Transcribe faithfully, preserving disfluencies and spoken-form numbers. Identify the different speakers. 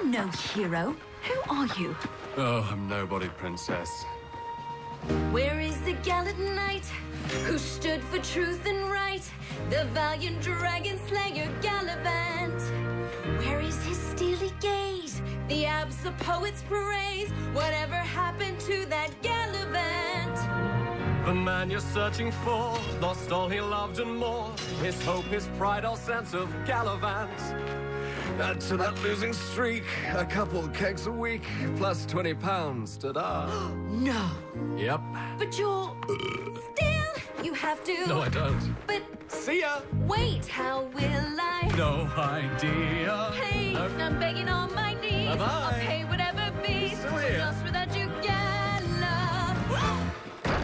Speaker 1: You're no hero. Who are you?
Speaker 2: Oh, I'm nobody, princess.
Speaker 3: Where is the gallant knight who stood for truth and right? The valiant dragon slayer Gallivant. Where is his steely gaze? The abs the poets praise. Whatever happened to that Gallivant?
Speaker 2: The man you're searching for lost all he loved and more. His hope, his pride, all sense of Gallivant. Add to that losing streak, a couple kegs a week, plus twenty pounds, ta-da.
Speaker 3: No.
Speaker 2: Yep.
Speaker 3: But you're... Still, you have to...
Speaker 2: No, I don't.
Speaker 3: But...
Speaker 2: See ya!
Speaker 3: Wait, how will I...
Speaker 2: No idea.
Speaker 3: Hey,
Speaker 2: No.
Speaker 3: I'm begging on my knees.
Speaker 2: Bye-bye.
Speaker 3: I'll pay whatever be.
Speaker 2: Still here.
Speaker 3: Lost with